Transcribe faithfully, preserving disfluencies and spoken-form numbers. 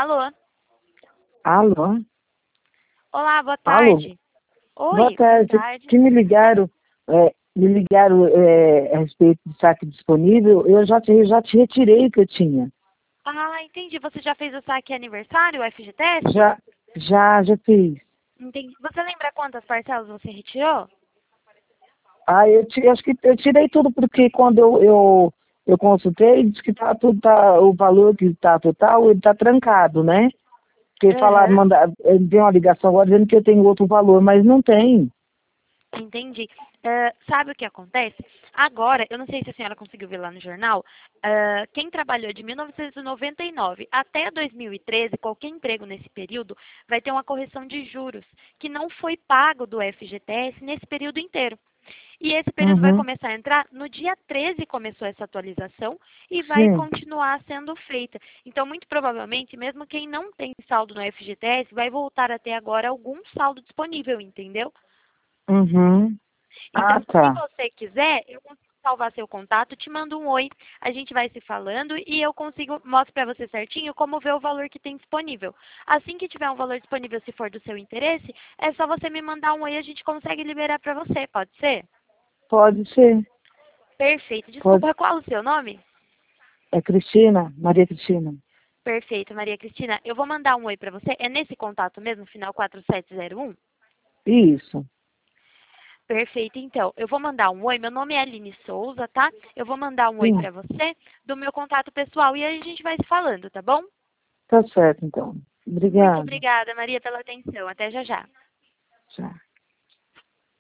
Alô? Alô? Olá, boa Alô? tarde. Oi, Boa tarde. boa tarde. Que me ligaram, é, me ligaram é, a respeito do saque disponível, eu já te, eu já te retirei o que eu tinha. Ah, entendi. Você já fez o saque aniversário, o F G T S? Já, já, já fiz. Entendi. Você lembra quantas parcelas você retirou? Ah, eu, ti- acho que eu tirei tudo porque quando eu, eu, eu consultei, disse que tá tudo, tá, o valor que está total, ele está trancado, né? Porque falaram, Aham, mandar, deu uma ligação agora dizendo que eu tenho outro valor, mas não tem. entendi. Ah, sabe o que acontece? Agora, eu não sei se a senhora conseguiu ver lá no jornal, ah, quem trabalhou de mil novecentos e noventa e nove até dois mil e treze, qualquer emprego nesse período, vai ter uma correção de juros, que não foi pago do F G T S nesse período inteiro. E esse período vai Uhum. começar a entrar no dia treze, começou essa atualização e vai Sim. continuar sendo feita. Então, muito provavelmente, mesmo quem não tem saldo no F G T S, vai voltar a ter agora algum saldo disponível, entendeu? Uhum. Ah, Então, se tá. você quiser, eu consigo salvar seu contato, te mando um oi, a gente vai se falando e eu consigo, mostro para você certinho como ver o valor que tem disponível. Assim que tiver um valor disponível, se for do seu interesse, é só você me mandar um oi e a gente consegue liberar para você, pode ser? Pode ser. Perfeito. Pode. Desculpa, qual o seu nome? É Cristina? Maria Cristina. Perfeito, Maria Cristina. Eu vou mandar um oi para você. É nesse contato mesmo, final quatro sete zero um? Isso. Perfeito, então. Eu vou mandar um oi. Meu nome é Aline Souza, tá? Eu vou mandar um oi Sim. para você do meu contato pessoal e aí a gente vai se falando, tá bom? Tá certo, então. Muito Obrigada. obrigada, Maria, pela atenção. Até já já. Tchau.